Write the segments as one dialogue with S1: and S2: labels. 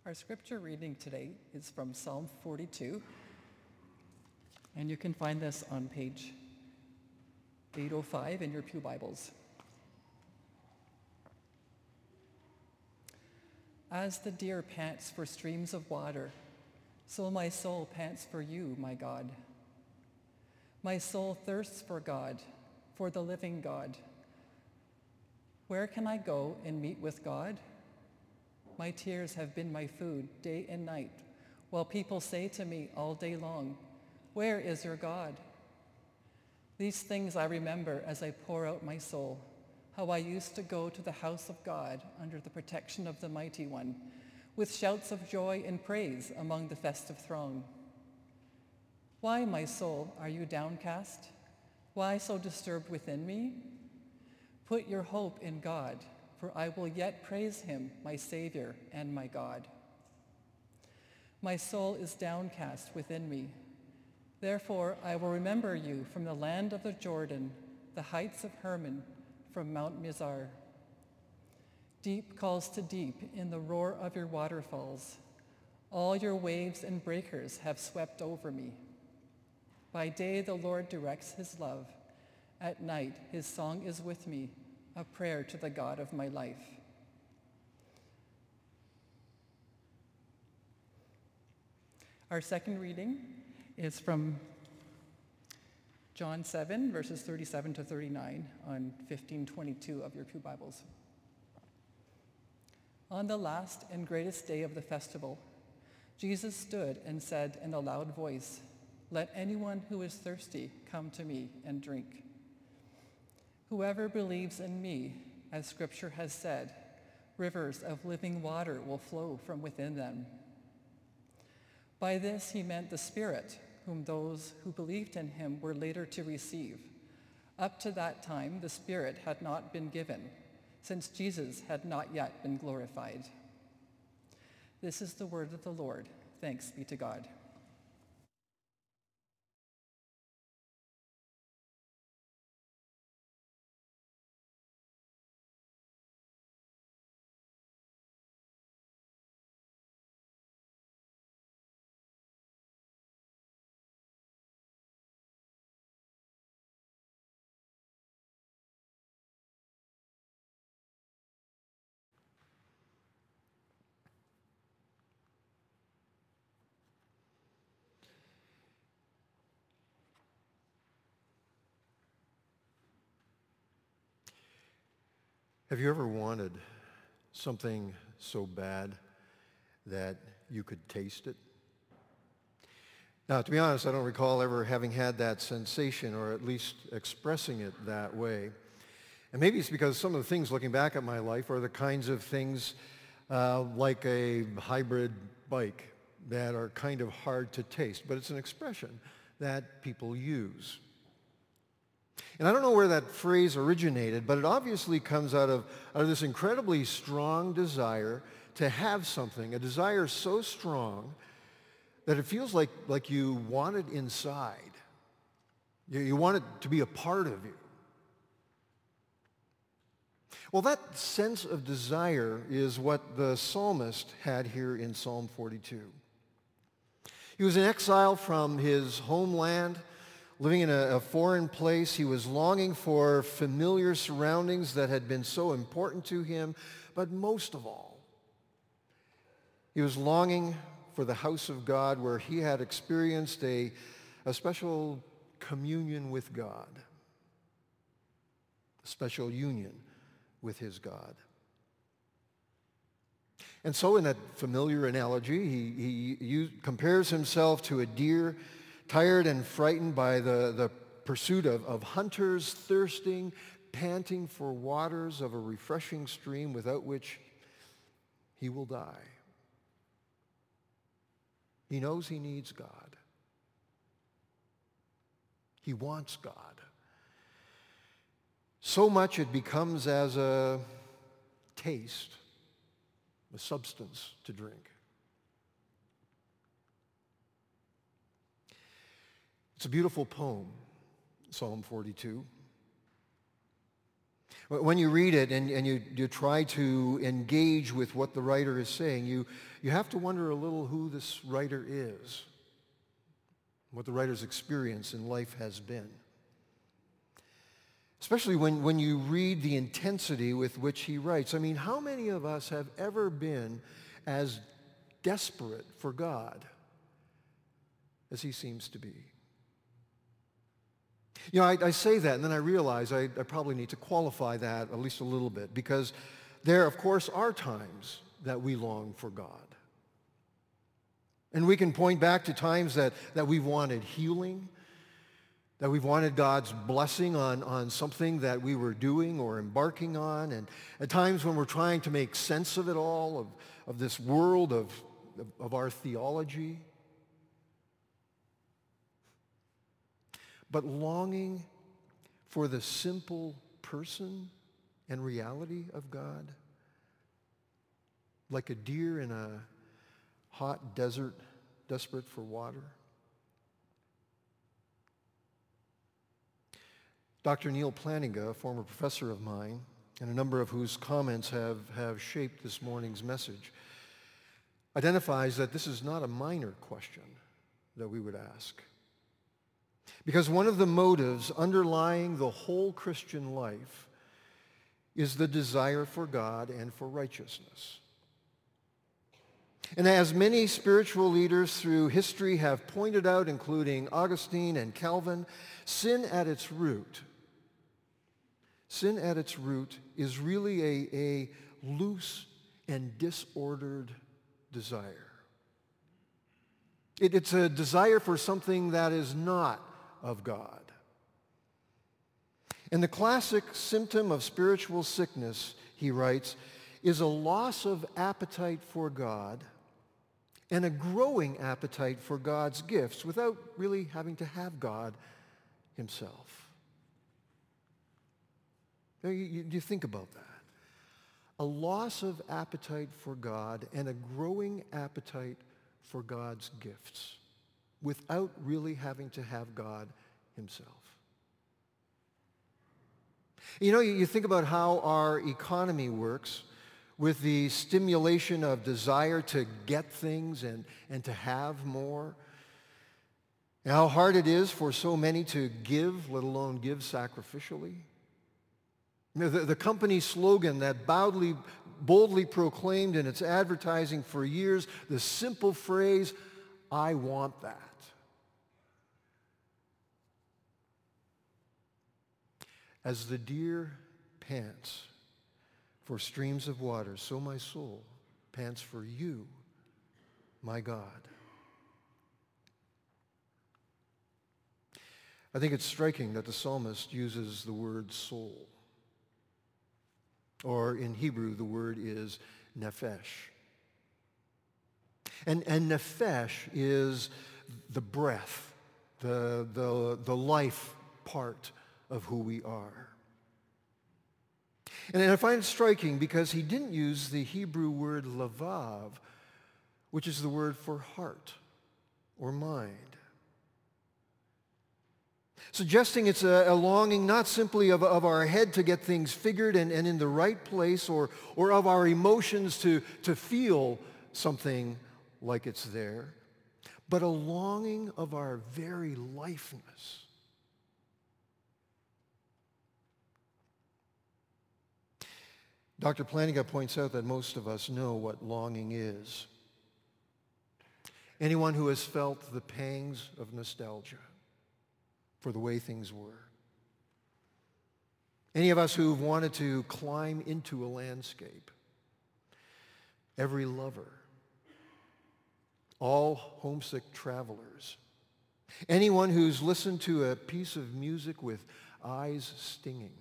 S1: Our scripture reading today is from Psalm 42, and you can find this on page 805 in your Pew Bibles. As the deer pants for streams of water, so my soul pants for you, my God. My soul thirsts for God, for the living God. Where can I go and meet with God? My tears have been my food day and night, while people say to me all day long, "Where is your God?" These things I remember as I pour out my soul, how I used to go to the house of God under the protection of the Mighty One, with shouts of joy and praise among the festive throng. Why, my soul, are you downcast? Why so disturbed within me? Put your hope in God, for I will yet praise him, my Savior and my God. My soul is downcast within me. Therefore, I will remember you from the land of the Jordan, the heights of Hermon, from Mount Mizar. Deep calls to deep in the roar of your waterfalls. All your waves and breakers have swept over me. By day, the Lord directs his love. At night, his song is with me, a prayer to the God of my life. Our second reading is from John 7, verses 37 to 39 on 1522 of your Pew Bibles. On the last and greatest day of the festival, Jesus stood and said in a loud voice, "Let anyone who is thirsty come to me and drink. Whoever believes in me, as Scripture has said, rivers of living water will flow from within them." By this he meant the Spirit, whom those who believed in him were later to receive. Up to that time, the Spirit had not been given, since Jesus had not yet been glorified. This is the word of the Lord. Thanks be to God.
S2: Have you ever wanted something so bad that you could taste it? Now, to be honest, I don't recall ever having had that sensation, or at least expressing it that way. And maybe it's because some of the things looking back at my life are the kinds of things like a hybrid bike that are kind of hard to taste, but it's an expression that people use. And I don't know where that phrase originated, but it obviously comes out of this incredibly strong desire to have something, a desire so strong that it feels like you want it inside. You want it to be a part of you. Well, that sense of desire is what the psalmist had here in Psalm 42. He was in exile from his homeland, living in a foreign place. He was longing for familiar surroundings that had been so important to him, but most of all, he was longing for the house of God, where he had experienced a special communion with God, a special union with his God. And so in that familiar analogy, he compares himself to a deer tired and frightened by the pursuit of hunters, thirsting, panting for waters of a refreshing stream without which he will die. He knows he needs God. He wants God. So much it becomes as a taste, a substance to drink. It's a beautiful poem, Psalm 42. When you read it and you try to engage with what the writer is saying, you have to wonder a little who this writer is, what the writer's experience in life has been. Especially when you read the intensity with which he writes. I mean, how many of us have ever been as desperate for God as he seems to be? You know, I say that, and then I realize I probably need to qualify that at least a little bit, because there, of course, are times that we long for God. And we can point back to times that we've wanted healing, that we've wanted God's blessing on something that we were doing or embarking on, and at times when we're trying to make sense of it all, of this world of our theology. But longing for the simple person and reality of God, like a deer in a hot desert, desperate for water. Dr. Neil Plantinga, a former professor of mine, and a number of whose comments have shaped this morning's message, identifies that this is not a minor question that we would ask. Because one of the motives underlying the whole Christian life is the desire for God and for righteousness. And as many spiritual leaders through history have pointed out, including Augustine and Calvin, sin at its root is really a loose and disordered desire. It's a desire for something that is not of God. And the classic symptom of spiritual sickness, he writes, is a loss of appetite for God and a growing appetite for God's gifts without really having to have God himself. Now, you think about that. A loss of appetite for God and a growing appetite for God's gifts without really having to have God himself. You know, you think about how our economy works with the stimulation of desire to get things and to have more. And how hard it is for so many to give, let alone give sacrificially. You know, the company slogan that boldly proclaimed in its advertising for years, the simple phrase, "I want that." As the deer pants for streams of water, so my soul pants for you, my God. I think it's striking that the psalmist uses the word soul. Or in Hebrew, the word is nephesh. And nephesh is the breath, the life part of who we are. And I find it striking because he didn't use the Hebrew word lavav, which is the word for heart or mind. Suggesting it's a longing not simply of our head to get things figured and in the right place, or of our emotions to feel something like it's there, but a longing of our very lifeness. Dr. Plantinga points out that most of us know what longing is. Anyone who has felt the pangs of nostalgia for the way things were. Any of us who've wanted to climb into a landscape. Every lover. All homesick travelers. Anyone who's listened to a piece of music with eyes stinging.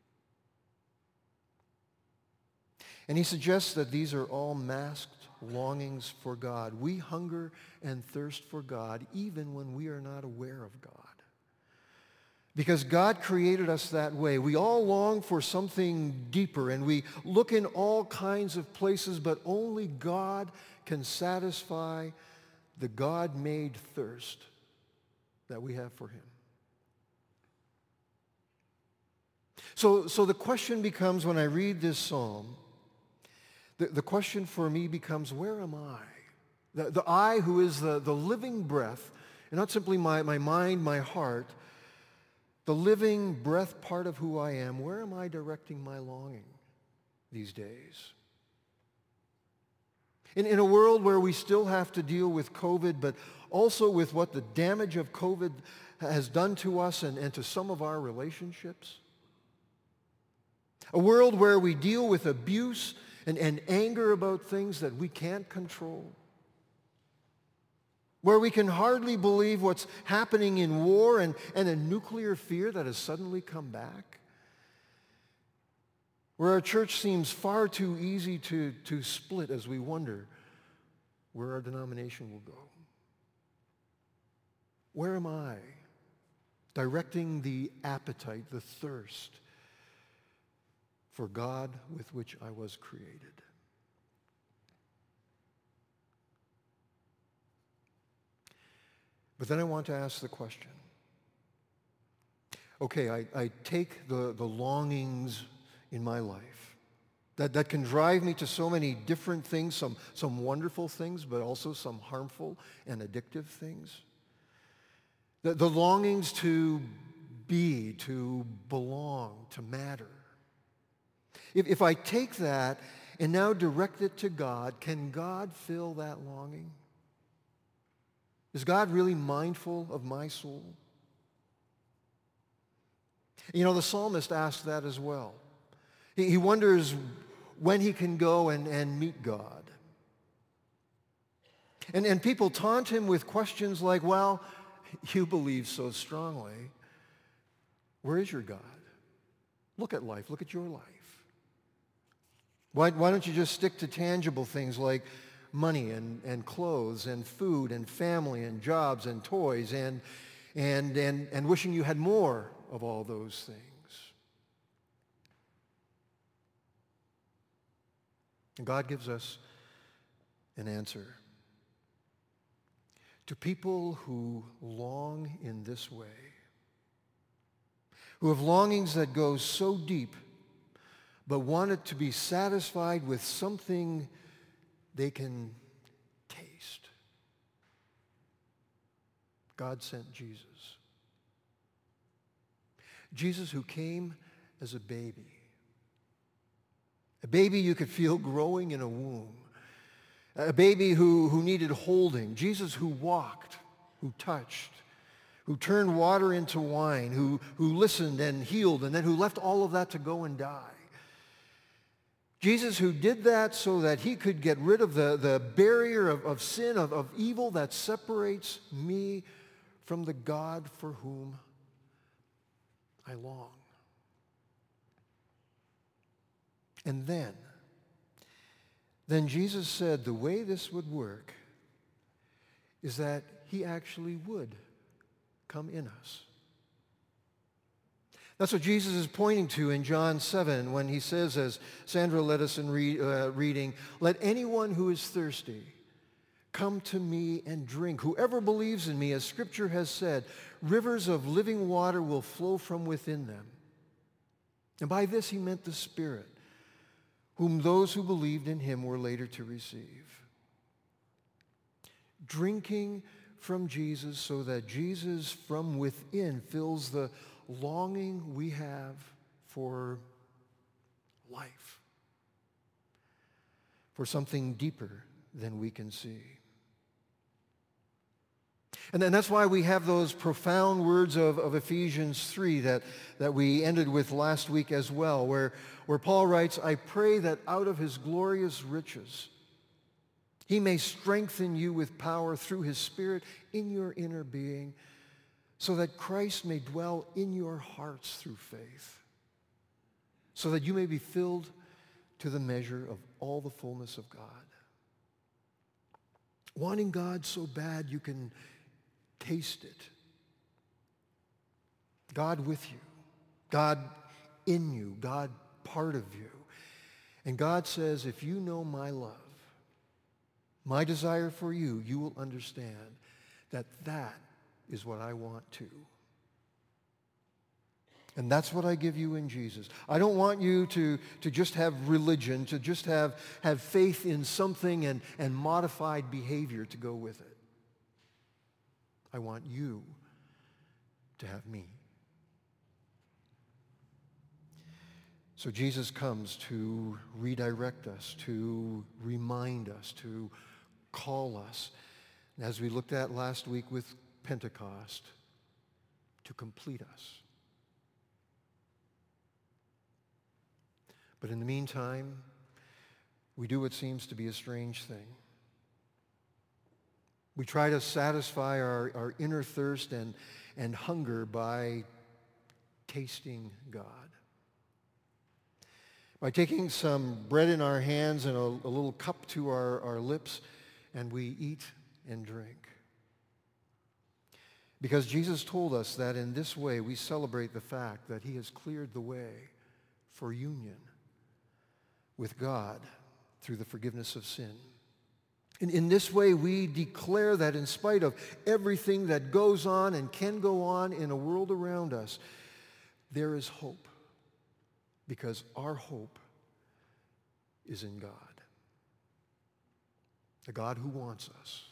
S2: And he suggests that these are all masked longings for God. We hunger and thirst for God even when we are not aware of God. Because God created us that way. We all long for something deeper, and we look in all kinds of places, but only God can satisfy the God-made thirst that we have for him. So the question becomes, when I read this psalm, the question for me becomes, where am I? The I who is the living breath, and not simply my mind, my heart, the living breath part of who I am, where am I directing my longing these days? In a world where we still have to deal with COVID, but also with what the damage of COVID has done to us and to some of our relationships. A world where we deal with abuse and anger about things that we can't control. Where we can hardly believe what's happening in war and a nuclear fear that has suddenly come back. Where our church seems far too easy to split as we wonder where our denomination will go. Where am I directing the appetite, the thirst for God with which I was created? But then I want to ask the question. Okay, I take the longings in my life that can drive me to so many different things, some wonderful things, but also some harmful and addictive things. The longings to be, to belong, to matter. If I take that and now direct it to God, can God fill that longing? Is God really mindful of my soul? You know, the psalmist asked that as well. He wonders when he can go and meet God. And people taunt him with questions like, well, you believe so strongly. Where is your God? Look at life. Look at your life. Why don't you just stick to tangible things like money and clothes and food and family and jobs and toys and wishing you had more of all those things? And God gives us an answer. To people who long in this way, who have longings that go so deep, but want it to be satisfied with something they can taste. God sent Jesus. Jesus who came as a baby you could feel growing in a womb, a baby who needed holding, Jesus who walked, who touched, who turned water into wine, who listened and healed, and then who left all of that to go and die. Jesus who did that so that he could get rid of the barrier of sin, of evil that separates me from the God for whom I long. And then Jesus said the way this would work is that he actually would come in us. That's what Jesus is pointing to in John 7 when he says, as Sandra led us in reading, "Let anyone who is thirsty come to me and drink. Whoever believes in me, as Scripture has said, rivers of living water will flow from within them." And by this he meant the Spirit, whom those who believed in him were later to receive. Drinking from Jesus so that Jesus from within fills the longing we have for life, for something deeper than we can see. And then that's why we have those profound words of Ephesians 3 that we ended with last week as well, where Paul writes, "I pray that out of his glorious riches he may strengthen you with power through his Spirit in your inner being, so that Christ may dwell in your hearts through faith, so that you may be filled to the measure of all the fullness of God." Wanting God so bad you can taste it. God with you, God in you, God part of you. And God says, if you know my love, my desire for you, you will understand that that is what I want too. And that's what I give you in Jesus. I don't want you to just have religion, to just have faith in something and modified behavior to go with it. I want you to have me. So Jesus comes to redirect us, to remind us, to call us. And as we looked at last week with Pentecost, to complete us. But in the meantime, we do what seems to be a strange thing. We try to satisfy our inner thirst and hunger by tasting God. By taking some bread in our hands and a little cup to our lips, and we eat and drink. Because Jesus told us that in this way we celebrate the fact that he has cleared the way for union with God through the forgiveness of sin. And in this way, we declare that in spite of everything that goes on and can go on in a world around us, there is hope, because our hope is in God, a God who wants us,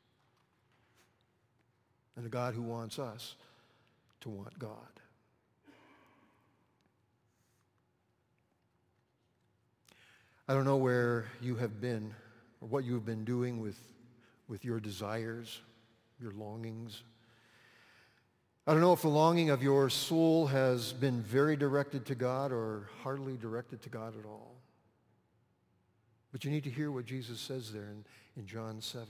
S2: and a God who wants us to want God. I don't know where you have been or what you have been doing with your desires, your longings. I don't know if the longing of your soul has been very directed to God or hardly directed to God at all. But you need to hear what Jesus says there in John 7.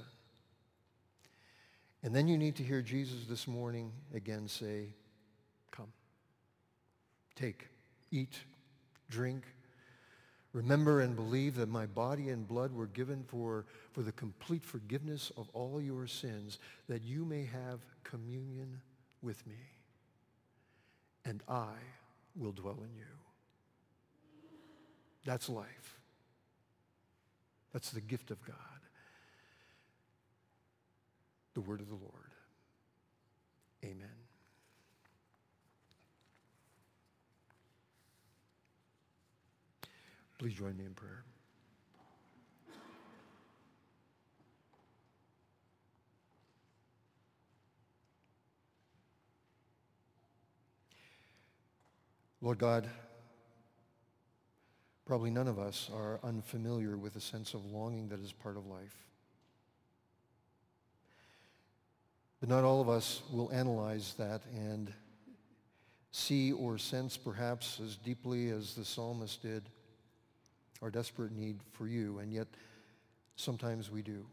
S2: And then you need to hear Jesus this morning again say, come, take, eat, drink. Remember and believe that my body and blood were given for the complete forgiveness of all your sins, that you may have communion with me, and I will dwell in you. That's life. That's the gift of God. The word of the Lord. Amen. Please join me in prayer. Lord God, probably none of us are unfamiliar with a sense of longing that is part of life. But not all of us will analyze that and see or sense perhaps as deeply as the psalmist did our desperate need for you, and yet sometimes we do.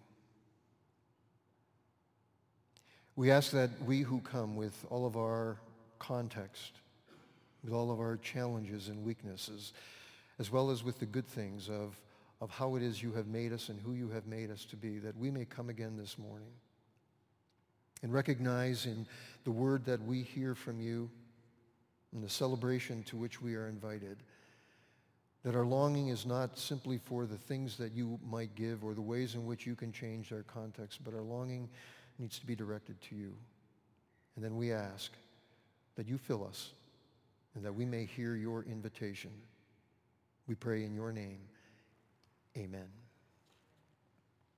S2: We ask that we who come with all of our context, with all of our challenges and weaknesses, as well as with the good things of how it is you have made us and who you have made us to be, that we may come again this morning and recognize in the word that we hear from you, in the celebration to which we are invited, that our longing is not simply for the things that you might give or the ways in which you can change our context, but our longing needs to be directed to you. And then we ask that you fill us and that we may hear your invitation. We pray in your name. Amen.